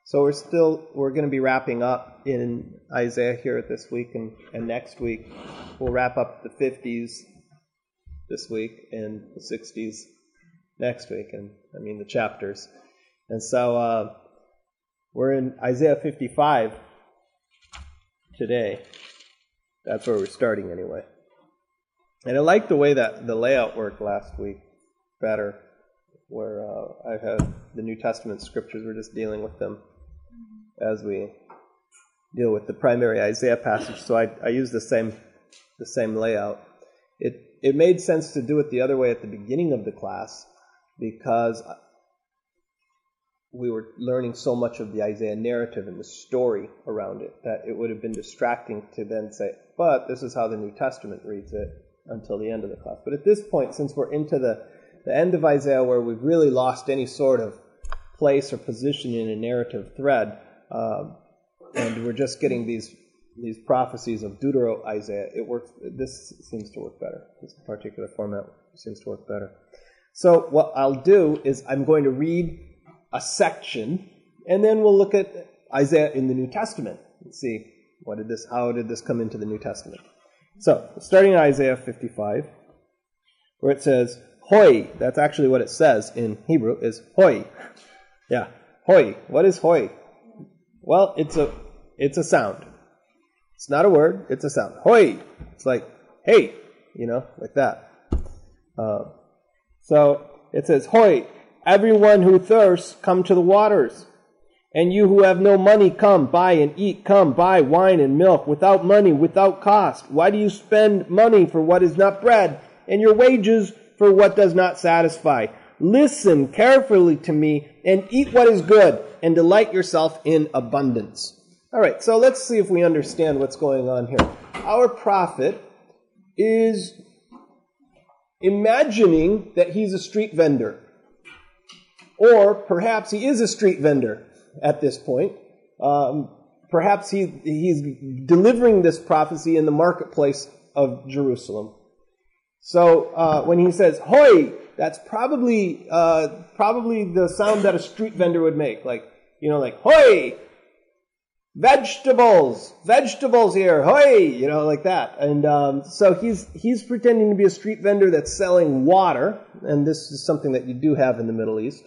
So we're going to be wrapping up in Isaiah here this week and next week. We'll wrap up the 50s this week and the 60s next week, and I mean the chapters. And so we're in Isaiah 55 today. That's where we're starting anyway. And I like the way that the layout worked last week better, where I had the New Testament scriptures. We're just dealing with them as we deal with the primary Isaiah passage. So I used the same layout. It made sense to do it the other way at the beginning of the class because we were learning so much of the Isaiah narrative and the story around it that it would have been distracting to then say, but this is how the New Testament reads it until the end of the class. But at this point, since we're into the end of Isaiah where we've really lost any sort of place or position in a narrative thread, and we're just getting these prophecies of Deutero-Isaiah, this seems to work better. This particular format seems to work better. So what I'll do is I'm going to read a section, and then we'll look at Isaiah in the New Testament and see how did this come into the New Testament. So, starting in Isaiah 55, where it says, Hoi, that's actually what it says in Hebrew, is Hoi. Yeah, Hoi. What is Hoi? Well, it's a sound. It's not a word, it's a sound. Hoi. It's like, hey, like that. So, it says, Hoi, everyone who thirsts, come to the waters. And you who have no money, come, buy and eat. Come, buy wine and milk, without money, without cost. Why do you spend money for what is not bread, and your wages for what does not satisfy? Listen carefully to me, and eat what is good, and delight yourself in abundance. All right, so let's see if we understand what's going on here. Our prophet is imagining that he's a street vendor. Or perhaps he is a street vendor at this point. Perhaps he's delivering this prophecy in the marketplace of Jerusalem. So when he says, Hoi, that's probably the sound that a street vendor would make. Like Hoi, vegetables here, Hoi, like that. And so he's pretending to be a street vendor that's selling water. And this is something that you do have in the Middle East.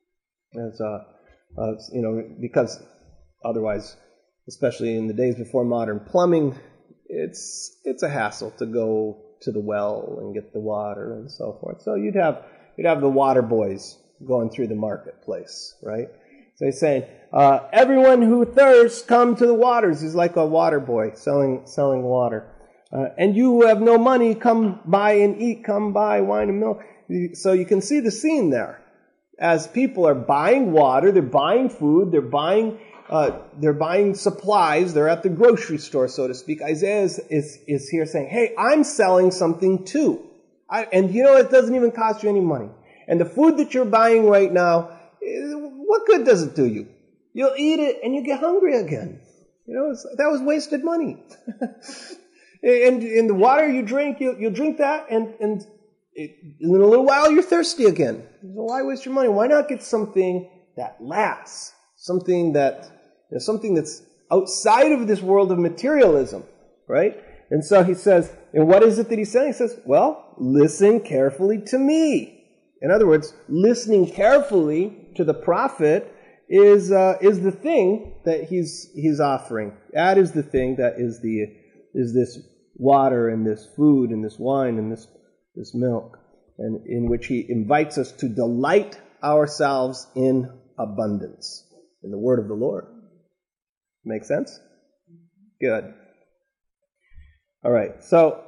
Because otherwise, especially in the days before modern plumbing, it's a hassle to go to the well and get the water and so forth. So you'd have the water boys going through the marketplace, right? So he's saying, everyone who thirsts, come to the waters. He's like a water boy selling water. And you who have no money, come buy and eat. Come buy wine and milk. So you can see the scene there. As people are buying water, they're buying food, they're buying supplies, they're at the grocery store, so to speak. Isaiah is here saying, hey, I'm selling something too. It doesn't even cost you any money. And the food that you're buying right now, what good does it do you? You'll eat it and you get hungry again. That was wasted money. and the water you drink, you'll drink that and in a little while, you're thirsty again. So why waste your money? Why not get something that lasts? Something that's outside of this world of materialism, right? And so he says, and what is it that he's saying? He says, well, listen carefully to me. In other words, listening carefully to the prophet is the thing that he's offering. That is the thing that is this water and this food and this wine and this milk, and in which he invites us to delight ourselves in abundance, in the word of the Lord. Make sense? Good. All right. So,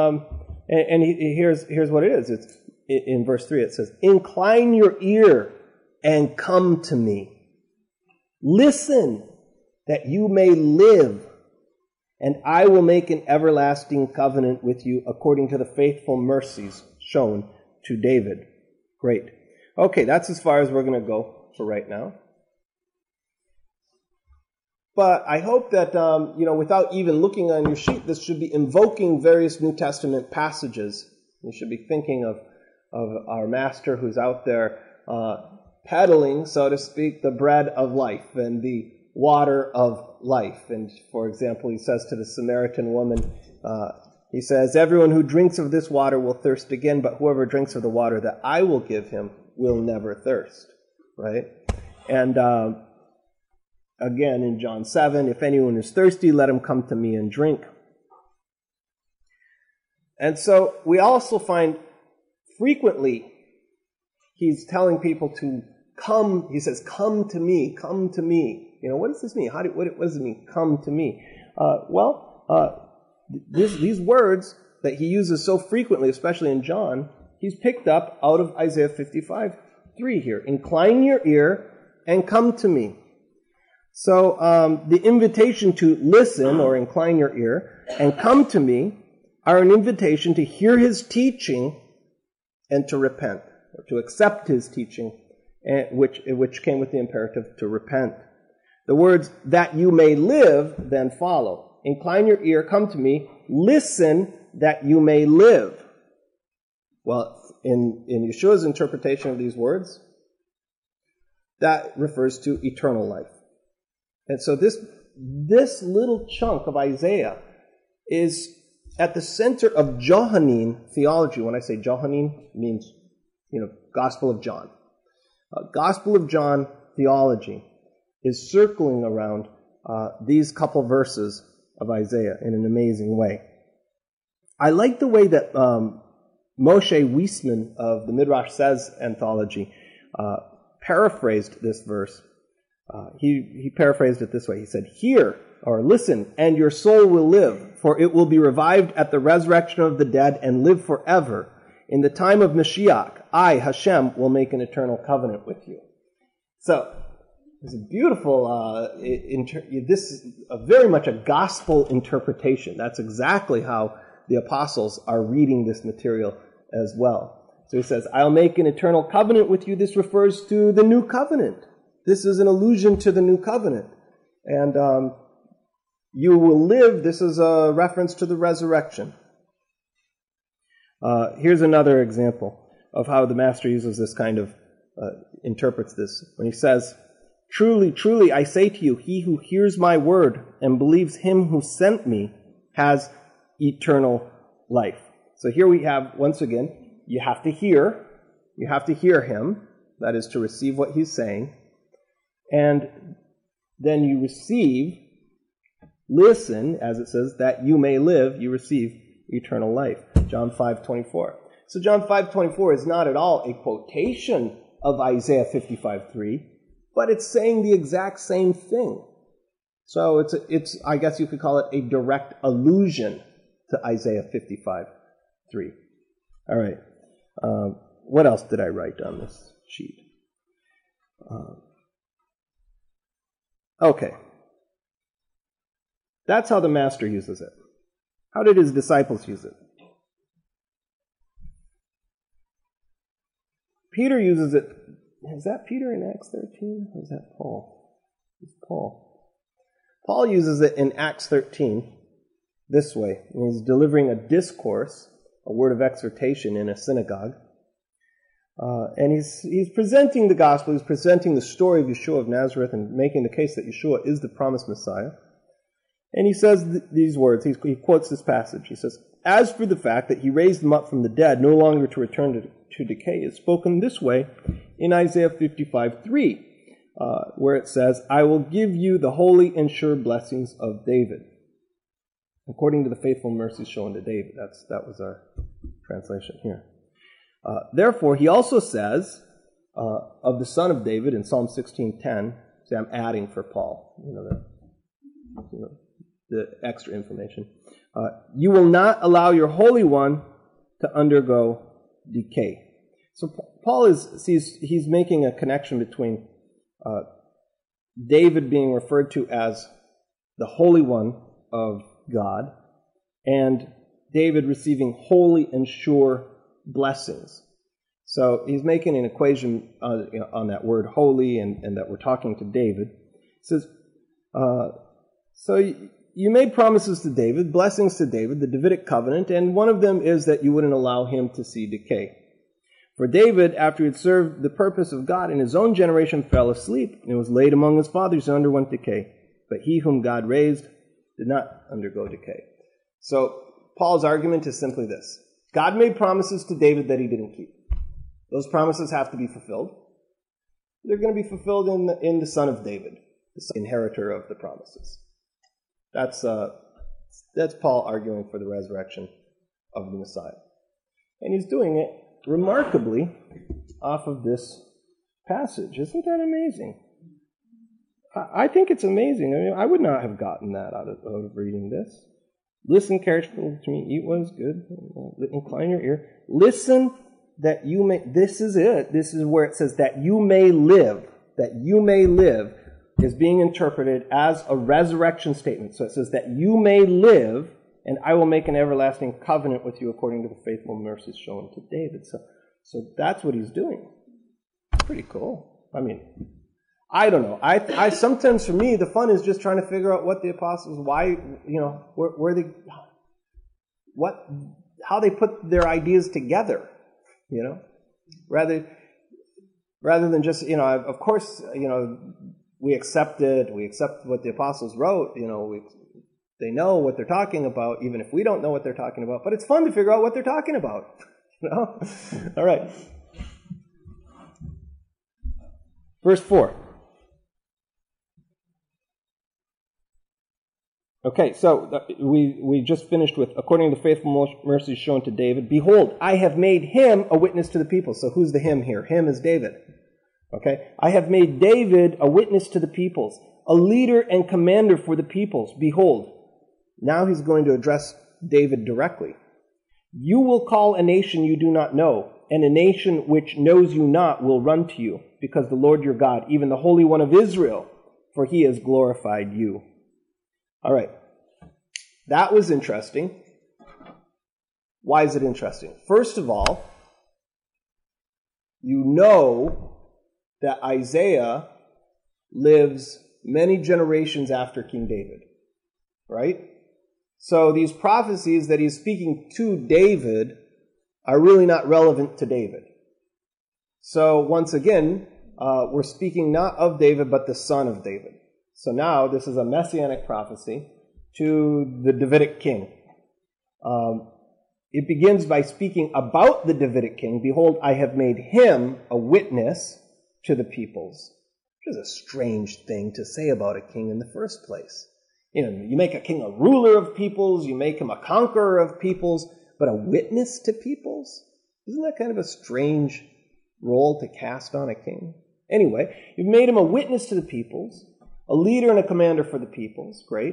here's what it is. It's in verse 3. It says, "Incline your ear and come to me. Listen, that you may live. And I will make an everlasting covenant with you according to the faithful mercies shown to David." Great. Okay, that's as far as we're going to go for right now. But I hope that, without even looking on your sheet, this should be invoking various New Testament passages. You should be thinking of our master who's out there peddling, so to speak, the bread of life and the water of life. And for example, he says to the Samaritan woman, he says, everyone who drinks of this water will thirst again, but whoever drinks of the water that I will give him will never thirst. Right? And again, in John 7, if anyone is thirsty, let him come to me and drink. And so we also find frequently he's telling people to come. He says, come to me, come to me. You know, what does this mean? What does it mean, come to me? These words that he uses so frequently, especially in John, he's picked up out of Isaiah 55:3 here. Incline your ear and come to me. So the invitation to listen or incline your ear and come to me are an invitation to hear his teaching and to repent, or to accept his teaching, which came with the imperative to repent. The words, that you may live, then follow. Incline your ear, come to me, listen that you may live. Well, in Yeshua's interpretation of these words, that refers to eternal life. And so this little chunk of Isaiah is at the center of Johannine theology. When I say Johannine, it means, Gospel of John. Gospel of John theology is circling around these couple verses of Isaiah in an amazing way. I like the way that Moshe Wiesman of the Midrash Says anthology paraphrased this verse. He paraphrased it this way. He said, hear, or listen, and your soul will live, for it will be revived at the resurrection of the dead and live forever. In the time of Mashiach, I, Hashem, will make an eternal covenant with you. So, it's a beautiful, this is very much a gospel interpretation. That's exactly how the apostles are reading this material as well. So he says, I'll make an eternal covenant with you. This refers to the new covenant. This is an allusion to the new covenant. And you will live, this is a reference to the resurrection. Here's another example of how the Master uses this kind of, interprets this. When he says, truly, truly, I say to you, he who hears my word and believes him who sent me has eternal life. So here we have, once again, you have to hear him, that is to receive what he's saying, and then you listen, as it says, that you may live, you receive eternal life. John 5:24. So John 5:24 is not at all a quotation of Isaiah 55:3, but it's saying the exact same thing. So it's I guess you could call it a direct allusion to Isaiah 55:3. All right. What else did I write on this sheet? Okay. That's how the Master uses it. How did his disciples use it? Peter uses it. Is that Peter in Acts 13? Or is that Paul? It's Paul. Paul uses it in Acts 13 this way. He's delivering a discourse, a word of exhortation in a synagogue. And he's presenting the gospel. He's presenting the story of Yeshua of Nazareth and making the case that Yeshua is the promised Messiah. And he says these words. He quotes this passage. He says, as for the fact that he raised them up from the dead, no longer to return to decay, is spoken this way in Isaiah 55:3, where it says, I will give you the holy and sure blessings of David, according to the faithful mercies shown to David. That was our translation here. Therefore, he also says of the son of David in Psalm 16:10. See, I'm adding for Paul, the extra information. You will not allow your Holy One to undergo decay. So Paul he's making a connection between David being referred to as the Holy One of God and David receiving holy and sure blessings. So he's making an equation on that word holy and that we're talking to David. He says, so you made promises to David, blessings to David, the Davidic covenant, and one of them is that you wouldn't allow him to see decay. For David, after he had served the purpose of God in his own generation, fell asleep and was laid among his fathers and underwent decay. But he whom God raised did not undergo decay. So Paul's argument is simply this. God made promises to David that he didn't keep. Those promises have to be fulfilled. They're going to be fulfilled in the son of David, the inheritor of the promises. That's Paul arguing for the resurrection of the Messiah. And he's doing it remarkably off of this passage. Isn't that amazing? I think it's amazing. I mean, I would not have gotten that out of reading this. Listen carefully to me. Eat what is good. Incline your ear. Listen that you may. This is it. This is where it says that you may live. That you may live is being interpreted as a resurrection statement. So it says that you may live, and I will make an everlasting covenant with you according to the faithful mercies shown to David. So that's what he's doing. Pretty cool. I mean, I don't know. I sometimes, for me, the fun is just trying to figure out what the apostles, why, where they, how they put their ideas together, rather than just, of course, we accept it. We accept what the apostles wrote. They know what they're talking about, even if we don't know what they're talking about. But it's fun to figure out what they're talking about. All right. Verse 4. Okay, so we just finished with, according to the faithful mercies shown to David, behold, I have made him a witness to the people. So who's the him here? Him is David. Okay, I have made David a witness to the peoples, a leader and commander for the peoples. Behold, now he's going to address David directly. You will call a nation you do not know, and a nation which knows you not will run to you, because the Lord your God, even the Holy One of Israel, for he has glorified you. All right, that was interesting. Why is it interesting? First of all, you know that Isaiah lives many generations after King David, right? So these prophecies that he's speaking to David are really not relevant to David. So once again, we're speaking not of David, but the son of David. So now this is a messianic prophecy to the Davidic king. It begins by speaking about the Davidic king. Behold, I have made him a witness to the peoples. Which is a strange thing to say about a king in the first place. You make a king a ruler of peoples, you make him a conqueror of peoples, but a witness to peoples? Isn't that kind of a strange role to cast on a king? Anyway, you've made him a witness to the peoples, a leader and a commander for the peoples. Great.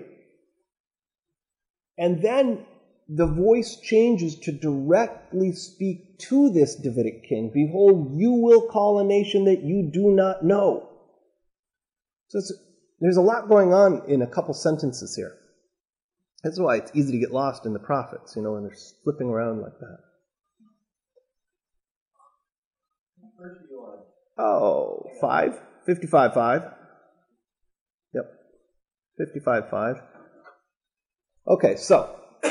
And then the voice changes to directly speak to this Davidic king. Behold, you will call a nation that you do not know. So there's a lot going on in a couple sentences here. That's why it's easy to get lost in the prophets, when they're flipping around like that. Oh, 5? 55:5. Yep. 55:5. Okay, so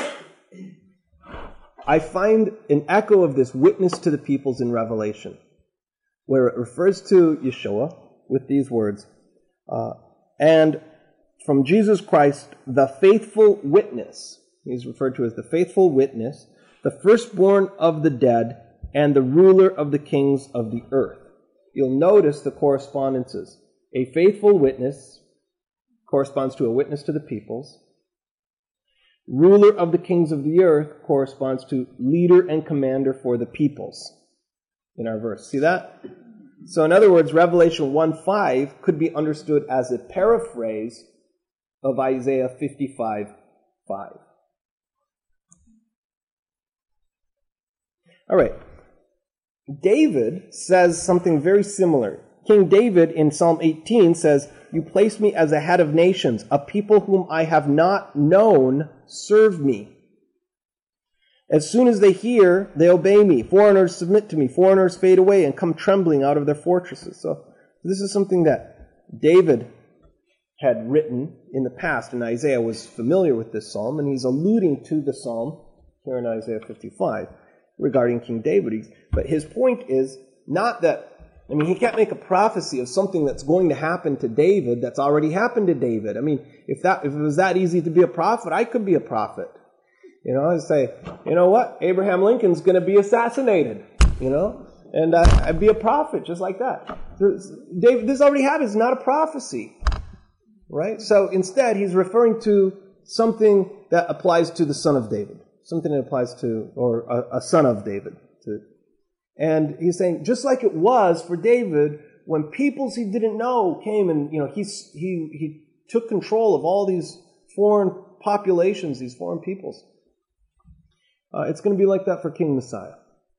I find an echo of this witness to the peoples in Revelation, where it refers to Yeshua with these words, and from Jesus Christ, the faithful witness. He's referred to as the faithful witness, the firstborn of the dead, and the ruler of the kings of the earth. You'll notice the correspondences. A faithful witness corresponds to a witness to the peoples. Ruler of the kings of the earth corresponds to leader and commander for the peoples in our verse. See that? So in other words, Revelation 1:5 could be understood as a paraphrase of Isaiah 55:5. All right. David says something very similar. King David in Psalm 18 says, "You place me as a head of nations. A people whom I have not known serve me. As soon as they hear, they obey me. Foreigners submit to me. Foreigners fade away and come trembling out of their fortresses." So this is something that David had written in the past, and Isaiah was familiar with this psalm, and he's alluding to the psalm here in Isaiah 55. regarding King David. But his point is not that, I mean, he can't make a prophecy of something that's going to happen to David that's already happened to David. I mean, if it was that easy to be a prophet, I could be a prophet. I'd say, you know what? Abraham Lincoln's going to be assassinated, and I'd be a prophet just like that. David, this already happened. It's not a prophecy, right? So instead, he's referring to something that applies to the son of David, something that applies to, or a son of David. And he's saying, just like it was for David, when peoples he didn't know came and, he took control of all these foreign populations, these foreign peoples. It's going to be like that for King Messiah.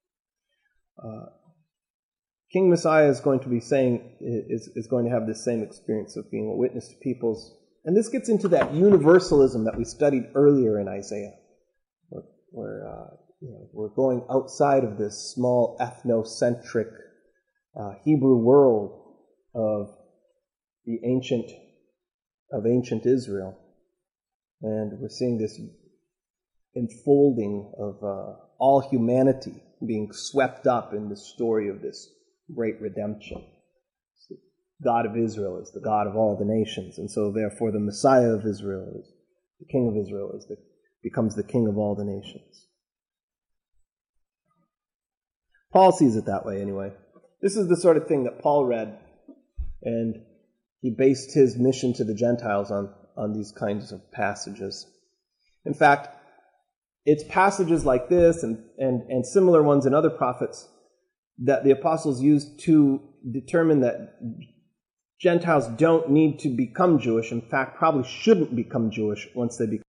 King Messiah is going to be is going to have this same experience of being a witness to peoples. And this gets into that universalism that we studied earlier in Isaiah, where we're going outside of this small ethnocentric Hebrew world of ancient Israel, and we're seeing this enfolding of all humanity being swept up in the story of this great redemption. The God of Israel is the God of all the nations, and so therefore the Messiah of Israel, is the King of Israel, becomes the King of all the nations. Paul sees it that way anyway. This is the sort of thing that Paul read, and he based his mission to the Gentiles on these kinds of passages. In fact, it's passages like this and similar ones in other prophets that the apostles used to determine that Gentiles don't need to become Jewish. In fact, probably shouldn't become Jewish once they become